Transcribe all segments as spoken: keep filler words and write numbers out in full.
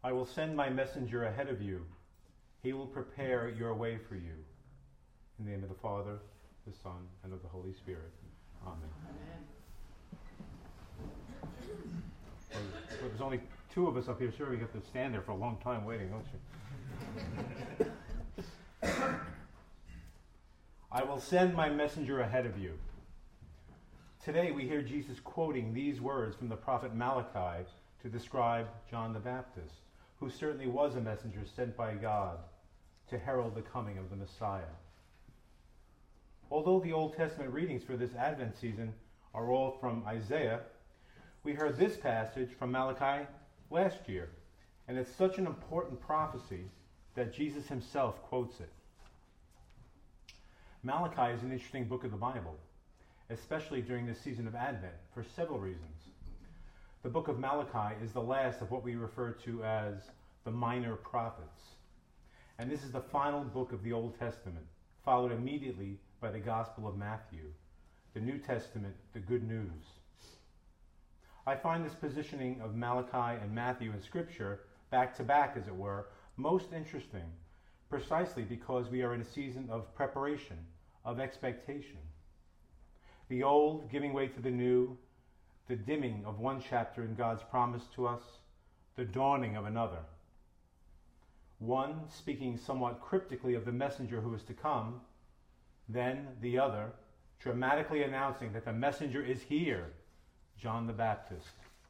I will send my messenger ahead of you. He will prepare your way for you. In the name of the Father, the Son, and of the Holy Spirit. Amen. Amen. Well, there's only two of us up here. Sure, we have to stand there for a long time waiting, don't you? I will send my messenger ahead of you. Today we hear Jesus quoting these words from the prophet Malachi to describe John the Baptist, who certainly was a messenger sent by God to herald the coming of the Messiah. Although the Old Testament readings for this Advent season are all from Isaiah, we heard this passage from Malachi last year, and it's such an important prophecy that Jesus himself quotes it. Malachi is an interesting book of the Bible, especially during this season of Advent, for several reasons. The book of Malachi is the last of what we refer to as the minor prophets. And this is the final book of the Old Testament, followed immediately by the Gospel of Matthew, the New Testament, the Good News. I find this positioning of Malachi and Matthew in Scripture, back to back as it were, most interesting, precisely because we are in a season of preparation, of expectation. The old giving way to the new, the dimming of one chapter in God's promise to us, the dawning of another. One speaking somewhat cryptically of the messenger who is to come, then the other dramatically announcing that the messenger is here, John the Baptist.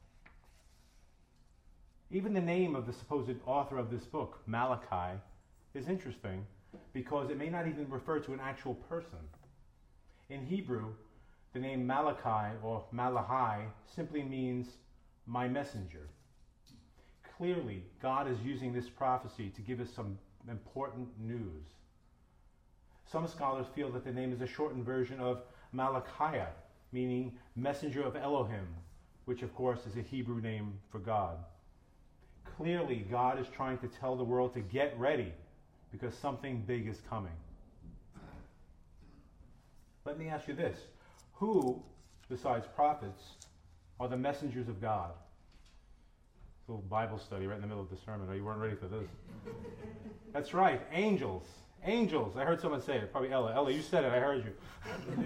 Even the name of the supposed author of this book, Malachi, is interesting because it may not even refer to an actual person. In Hebrew, the name Malachi or Malachi simply means my messenger. Clearly, God is using this prophecy to give us some important news. Some scholars feel that the name is a shortened version of Malachiah, meaning messenger of Elohim, which of course is a Hebrew name for God. Clearly, God is trying to tell the world to get ready because something big is coming. Let me ask you this. Who, besides prophets, are the messengers of God? A little Bible study right in the middle of the sermon. Oh, you weren't ready for this. That's right, angels. Angels. I heard someone say it. Probably Ella. Ella, you said it. I heard you.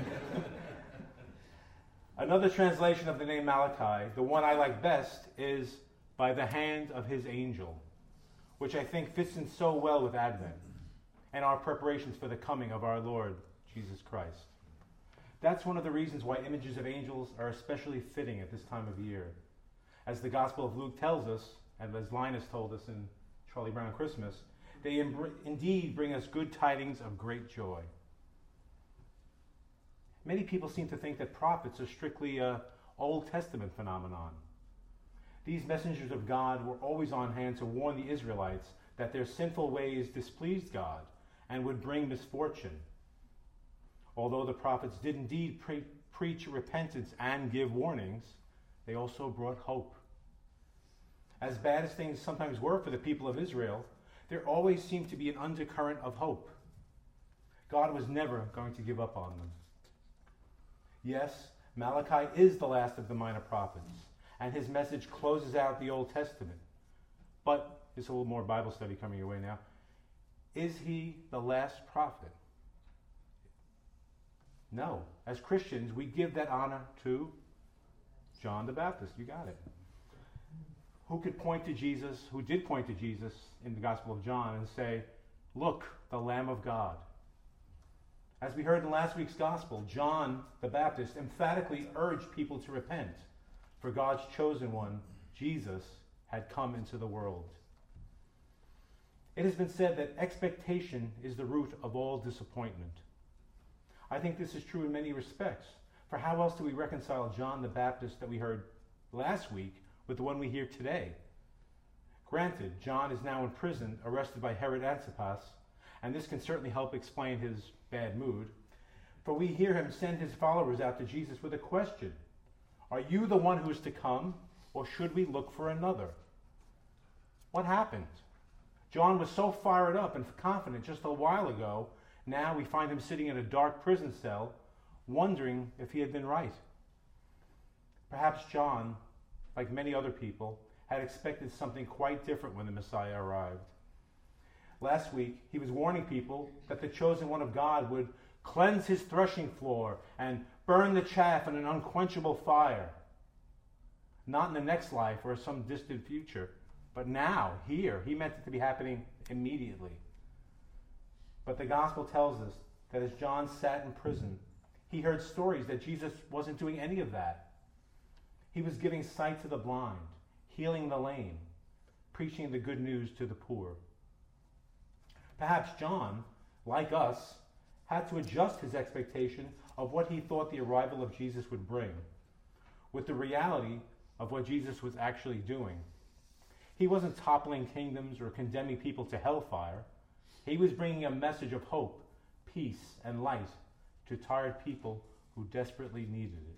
Another translation of the name Malachi, the one I like best, is by the hand of his angel, which I think fits in so well with Advent and our preparations for the coming of our Lord Jesus Christ. That's one of the reasons why images of angels are especially fitting at this time of year. As the Gospel of Luke tells us, and as Linus told us in Charlie Brown Christmas, they im- indeed bring us good tidings of great joy. Many people seem to think that prophets are strictly an Old Testament phenomenon. These messengers of God were always on hand to warn the Israelites that their sinful ways displeased God and would bring misfortune. Although the prophets did indeed pre- preach repentance and give warnings, they also brought hope. As bad as things sometimes were for the people of Israel, there always seemed to be an undercurrent of hope. God was never going to give up on them. Yes, Malachi is the last of the minor prophets, and his message closes out the Old Testament. But, there's a little more Bible study coming your way now. Is he the last prophet? No. As Christians, we give that honor to John the Baptist. You got it. Who could point to Jesus, who did point to Jesus in the Gospel of John and say, look, the Lamb of God. As we heard in last week's Gospel, John the Baptist emphatically urged people to repent, for God's chosen one, Jesus, had come into the world. It has been said that expectation is the root of all disappointment. I think this is true in many respects, for how else do we reconcile John the Baptist that we heard last week with the one we hear today? Granted, John is now in prison, arrested by Herod Antipas, and this can certainly help explain his bad mood, for we hear him send his followers out to Jesus with a question. Are you the one who is to come, or should we look for another? What happened? John was so fired up and confident just a while ago. Now we find him sitting in a dark prison cell, wondering if he had been right. Perhaps John, like many other people, had expected something quite different when the Messiah arrived. Last week, he was warning people that the chosen one of God would cleanse his threshing floor and burn the chaff in an unquenchable fire. Not in the next life or some distant future, but now, here. He meant it to be happening immediately. But the gospel tells us that as John sat in prison, he heard stories that Jesus wasn't doing any of that. He was giving sight to the blind, healing the lame, preaching the good news to the poor. Perhaps John, like us, had to adjust his expectation of what he thought the arrival of Jesus would bring with the reality of what Jesus was actually doing. He wasn't toppling kingdoms or condemning people to hellfire. He was bringing a message of hope, peace, and light to tired people who desperately needed it.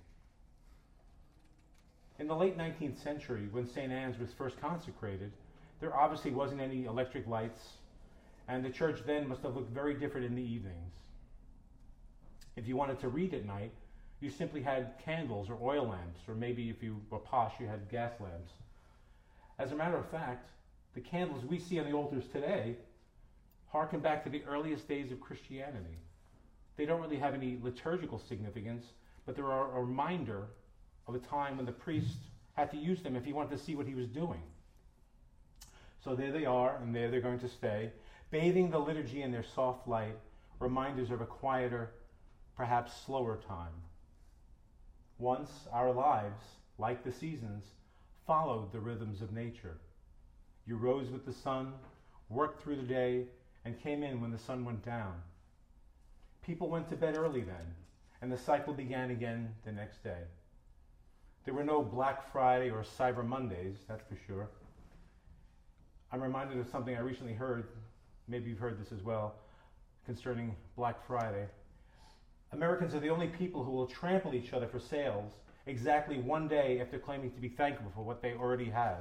In the late nineteenth century, when Saint Anne's was first consecrated, there obviously wasn't any electric lights, and the church then must have looked very different in the evenings. If you wanted to read at night, you simply had candles or oil lamps, or maybe if you were posh, you had gas lamps. As a matter of fact, the candles we see on the altars today harken back to the earliest days of Christianity. They don't really have any liturgical significance, but they're a reminder of a time when the priest had to use them if he wanted to see what he was doing. So there they are, and there they're going to stay, bathing the liturgy in their soft light, reminders of a quieter, perhaps slower time. Once our lives, like the seasons, followed the rhythms of nature. You rose with the sun, worked through the day, and came in when the sun went down. People went to bed early then, and the cycle began again the next day. There were no Black Friday or Cyber Mondays, that's for sure. I'm reminded of something I recently heard, maybe you've heard this as well, concerning Black Friday. Americans are the only people who will trample each other for sales exactly one day after claiming to be thankful for what they already have.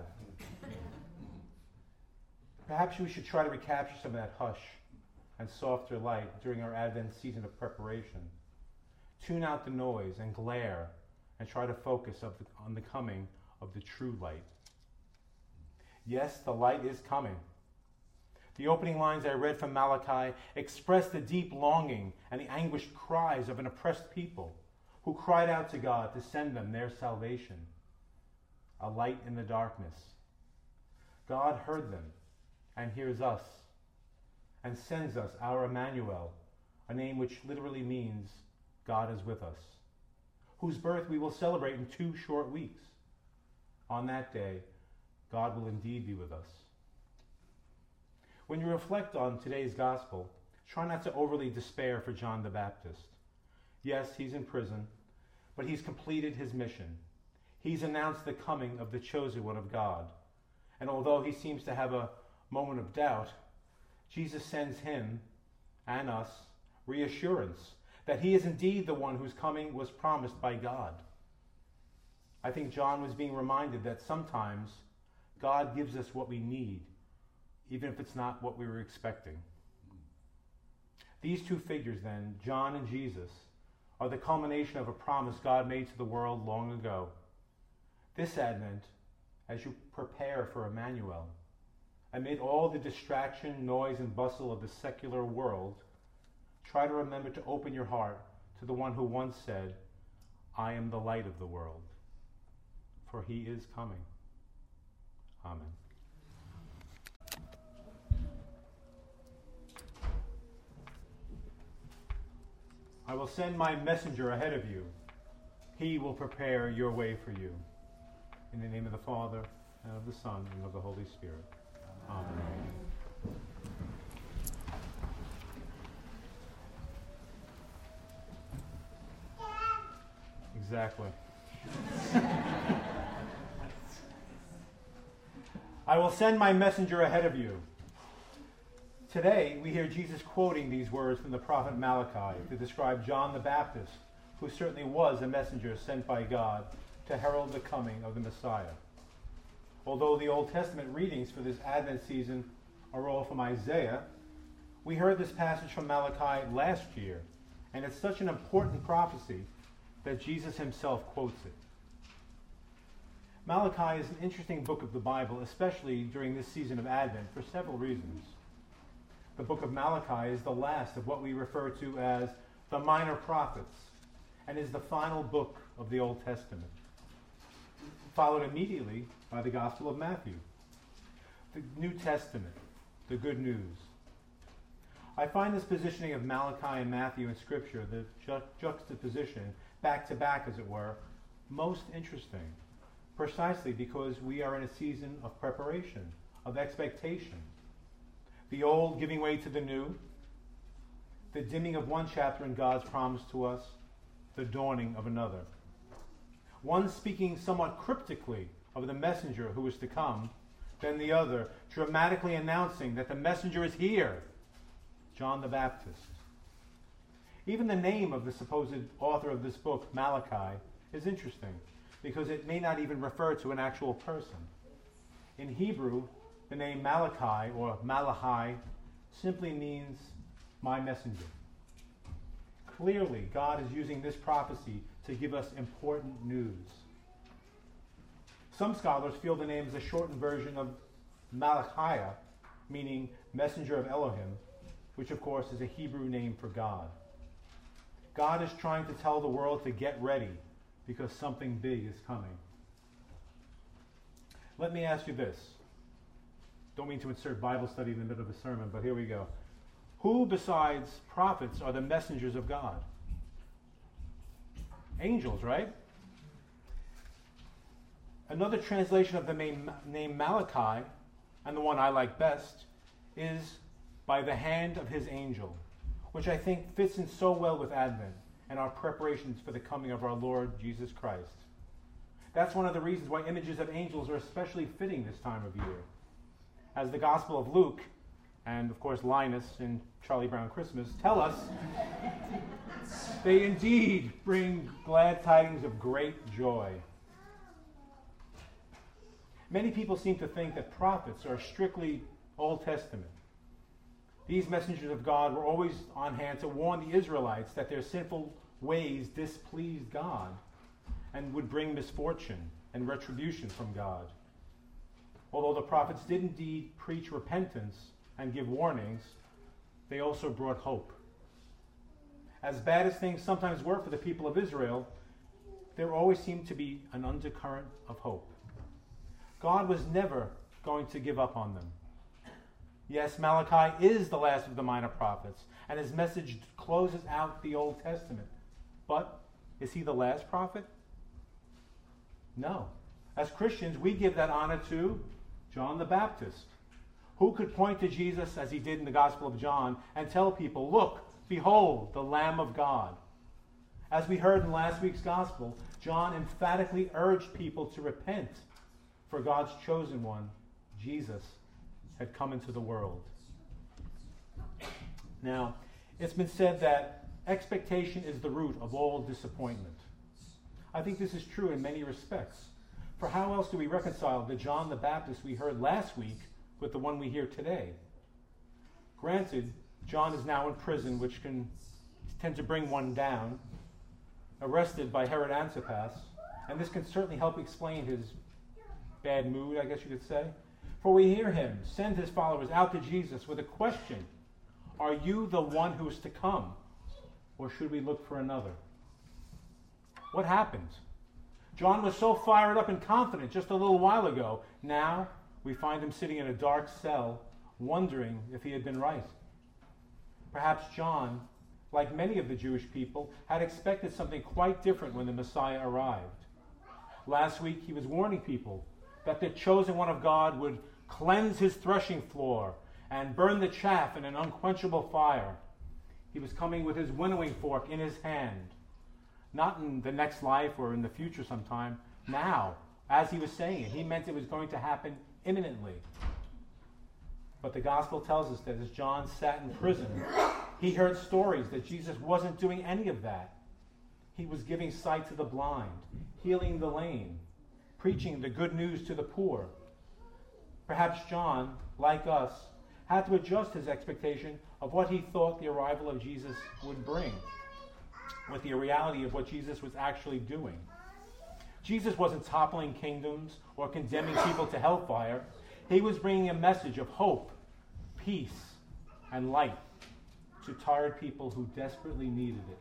Perhaps we should try to recapture some of that hush and softer light during our Advent season of preparation. Tune out the noise and glare and try to focus of the, on the coming of the true light. Yes, the light is coming. The opening lines I read from Malachi express the deep longing and the anguished cries of an oppressed people who cried out to God to send them their salvation, a light in the darkness. God heard them and hears us and sends us our Emmanuel, a name which literally means God is with us, whose birth we will celebrate in two short weeks. On that day, God will indeed be with us. When you reflect on today's gospel, try not to overly despair for John the Baptist. Yes, he's in prison, but he's completed his mission. He's announced the coming of the chosen one of God. And although he seems to have a moment of doubt, Jesus sends him and us reassurance that he is indeed the one whose coming was promised by God. I think John was being reminded that sometimes God gives us what we need, even if it's not what we were expecting. These two figures then, John and Jesus, are the culmination of a promise God made to the world long ago. This Advent, as you prepare for Emmanuel, amid all the distraction, noise, and bustle of the secular world, try to remember to open your heart to the one who once said, "I am the light of the world," for he is coming. Amen. I will send my messenger ahead of you. He will prepare your way for you. In the name of the Father, and of the Son, and of the Holy Spirit. Amen. Exactly. I will send my messenger ahead of you. Today, we hear Jesus quoting these words from the prophet Malachi to describe John the Baptist, who certainly was a messenger sent by God to herald the coming of the Messiah. Although the Old Testament readings for this Advent season are all from Isaiah, we heard this passage from Malachi last year, and it's such an important prophecy that Jesus himself quotes it. Malachi is an interesting book of the Bible, especially during this season of Advent, for several reasons. The book of Malachi is the last of what we refer to as the minor prophets, and is the final book of the Old Testament, followed immediately by the Gospel of Matthew, the New Testament, the good news. I find this positioning of Malachi and Matthew in Scripture, the ju- juxtaposition, back to back as it were, most interesting, precisely because we are in a season of preparation, of expectation. The old giving way to the new, the dimming of one chapter in God's promise to us, the dawning of another. One speaking somewhat cryptically of the messenger who is to come, then the other dramatically announcing that the messenger is here, John the Baptist. Even the name of the supposed author of this book, Malachi, is interesting because it may not even refer to an actual person. In Hebrew, the name Malachi or Malachi simply means my messenger. Clearly, God is using this prophecy to give us important news. Some scholars feel the name is a shortened version of Malachiah, meaning messenger of Elohim, which of course is a Hebrew name for God. God is trying to tell the world to get ready because something big is coming. Let me ask you this. Don't mean to insert Bible study in the middle of a sermon, but here we go. Who besides prophets are the messengers of God? Angels, right? Another translation of the name, name Malachi, and the one I like best, is by the hand of his angel, which I think fits in so well with Advent and our preparations for the coming of our Lord Jesus Christ. That's one of the reasons why images of angels are especially fitting this time of year. As the Gospel of Luke, and of course Linus in Charlie Brown Christmas, tell us, they indeed bring glad tidings of great joy. Many people seem to think that prophets are strictly Old Testament. These messengers of God were always on hand to warn the Israelites that their sinful ways displeased God and would bring misfortune and retribution from God. Although the prophets did indeed preach repentance and give warnings, they also brought hope. As bad as things sometimes were for the people of Israel, there always seemed to be an undercurrent of hope. God was never going to give up on them. Yes, Malachi is the last of the minor prophets, and his message closes out the Old Testament. But is he the last prophet? No. As Christians, we give that honor to John the Baptist, who could point to Jesus as he did in the Gospel of John and tell people, look, behold, the Lamb of God. As we heard in last week's Gospel, John emphatically urged people to repent, for God's chosen one, Jesus, had come into the world. Now, it's been said that expectation is the root of all disappointment. I think this is true in many respects. For how else do we reconcile the John the Baptist we heard last week with the one we hear today? Granted, John is now in prison, which can tend to bring one down, arrested by Herod Antipas, and this can certainly help explain his bad mood, I guess you could say. For we hear him send his followers out to Jesus with a question: are you the one who is to come, or should we look for another? What happened? John was so fired up and confident just a little while ago. Now we find him sitting in a dark cell, wondering if he had been right. Perhaps John, like many of the Jewish people, had expected something quite different when the Messiah arrived. Last week he was warning people that the chosen one of God would cleanse his threshing floor and burn the chaff in an unquenchable fire. He was coming with his winnowing fork in his hand. Not in the next life or in the future sometime. Now, as he was saying it, he meant it was going to happen imminently. But the gospel tells us that as John sat in prison, he heard stories that Jesus wasn't doing any of that. He was giving sight to the blind, healing the lame, preaching the good news to the poor. Perhaps John, like us, had to adjust his expectation of what he thought the arrival of Jesus would bring with the reality of what Jesus was actually doing. Jesus wasn't toppling kingdoms or condemning people to hellfire. He was bringing a message of hope, peace, and light to tired people who desperately needed it.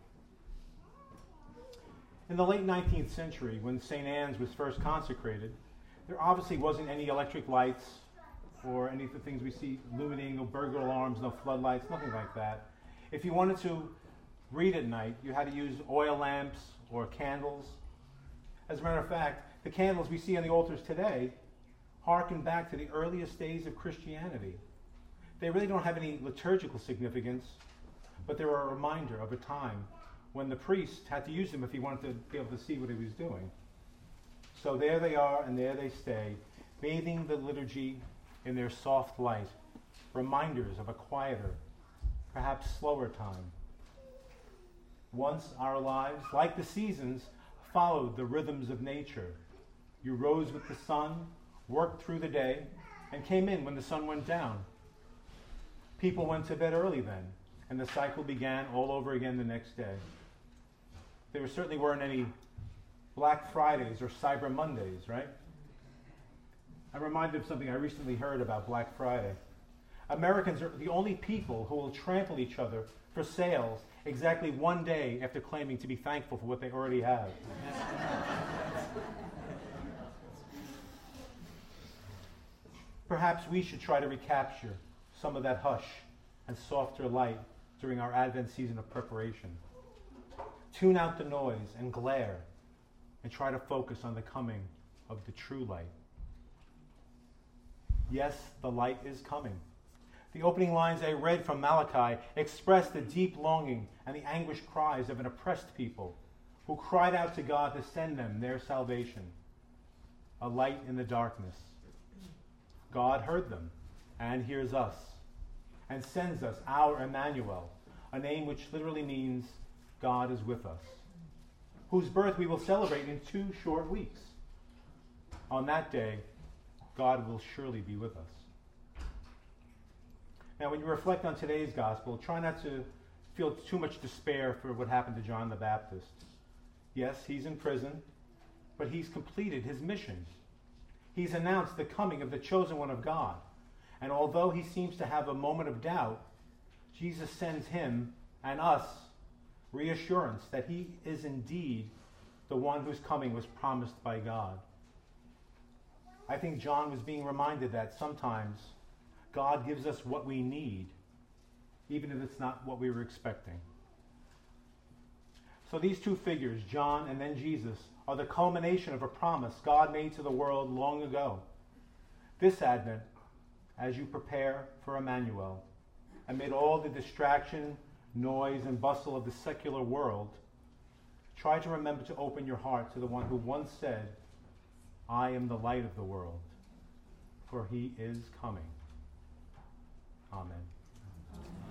In the late nineteenth century, when Saint Anne's was first consecrated, there obviously wasn't any electric lights or any of the things we see illuminating, no burglar alarms, no floodlights, nothing like that. If you wanted to read at night, you had to use oil lamps or candles. As a matter of fact, the candles we see on the altars today harken back to the earliest days of Christianity. They really don't have any liturgical significance, but they're a reminder of a time when the priest had to use them if he wanted to be able to see what he was doing. So there they are, and there they stay, bathing the liturgy in their soft light, reminders of a quieter, perhaps slower time. Once our lives, like the seasons, followed the rhythms of nature. You rose with the sun, worked through the day, and came in when the sun went down. People went to bed early then, and the cycle began all over again the next day. There certainly weren't any Black Fridays or Cyber Mondays, right? I'm reminded of something I recently heard about Black Friday. Americans are the only people who will trample each other for sales exactly one day after claiming to be thankful for what they already have. Perhaps we should try to recapture some of that hush and softer light during our Advent season of preparation. Tune out the noise and glare and try to focus on the coming of the true light. Yes, the light is coming. The opening lines I read from Malachi express the deep longing and the anguished cries of an oppressed people who cried out to God to send them their salvation, a light in the darkness. God heard them and hears us and sends us our Emmanuel, a name which literally means God is with us, whose birth we will celebrate in two short weeks. On that day, God will surely be with us. Now, when you reflect on today's gospel, try not to feel too much despair for what happened to John the Baptist. Yes, he's in prison, but he's completed his mission. He's announced the coming of the chosen one of God. And although he seems to have a moment of doubt, Jesus sends him and us reassurance that he is indeed the one whose coming was promised by God. I think John was being reminded that sometimes God gives us what we need, even if it's not what we were expecting. So these two figures, John and then Jesus, are the culmination of a promise God made to the world long ago. This Advent, as you prepare for Emmanuel, amid all the distraction, noise, and bustle of the secular world, try to remember to open your heart to the one who once said, I am the light of the world, for he is coming. Amen.